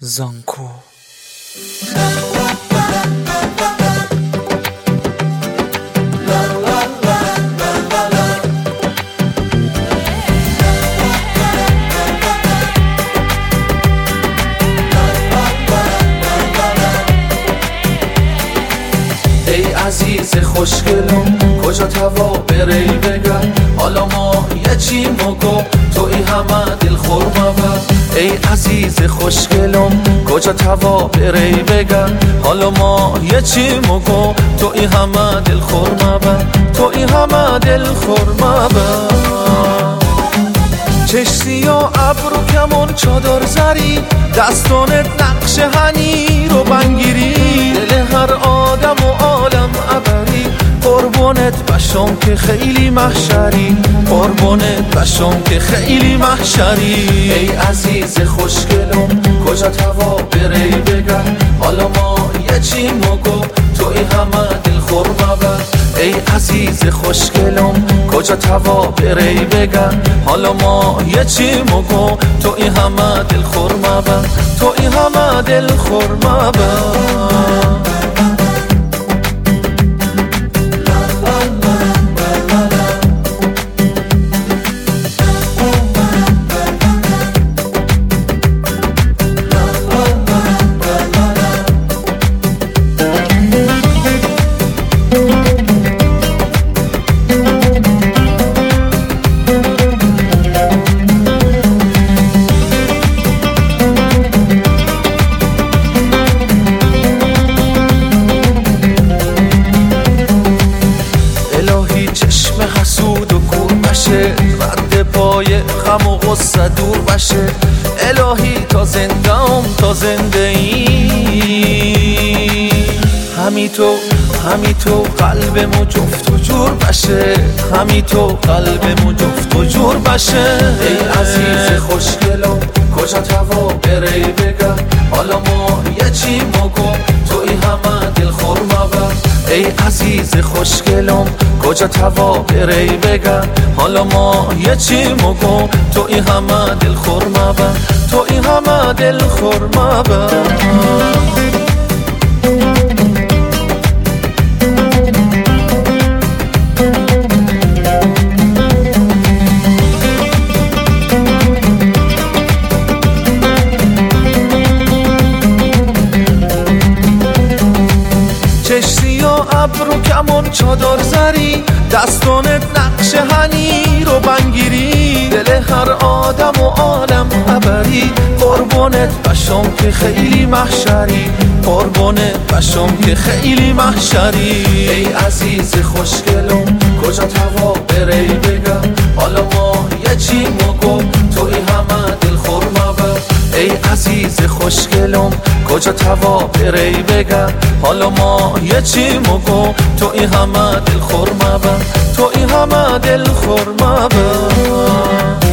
زانکو. ای عزیز خوشگلم کجا توا بری بگم، حالا ما یه چی مگو توی همه دل خورم. ای عزیز خوشگلم کجا توا بری بگم، حالا ما یه چی مگو توی همه دل خورم، توی همه دل خورم. چشتی و ابرو کمون چادر زری، دستانت نقش هنی رو بنگیری، دل هر آدم و عالم عبری. قربونت بشم که خیلی محشری، قربونت بشم که خیلی محشری. ای عزیز خوشگلم کجا توا بری بگم، حالا ما یه چی مگو توی همه دل خورم. ای عزیز خوشگلم کجا توا بری بگم، حالا ما یه چی مگو توی همه دل خورم، توی همه دل خورم. حسود و کور بشه، رد پای غم و غصه دور بشه. الهی تا زندم تا زنده ای، همی تو قلبمو جفت و جور بشه، همی تو قلبمو جفت و جور بشه. ای عزیز خوشگلم کجا توا بری بگم، حالا ما یه چی مگو توی همه دل خورم. ای عزیز خوشگلم کجا توا بری بگم، حالا ما یه چی مگو توی همه دل خورم، توی همه دل خورم. چشتی و ابرو کمون چادر زری، دستانت نقش هنی رو بنگیری، دل هر آدم و عالم عبری. قربونت بشم که خیلی محشری، قربونت بشم که خیلی محشری. ای عزیز خوشگلم کجا توا بری بگم، حالا ما یه چی مگو توی همه دل خورم. ای عزیز خوشگلم کجا توا بری بگم، حالا ما یه چی مگو توی همه دل خورم، توی همه دل خورم.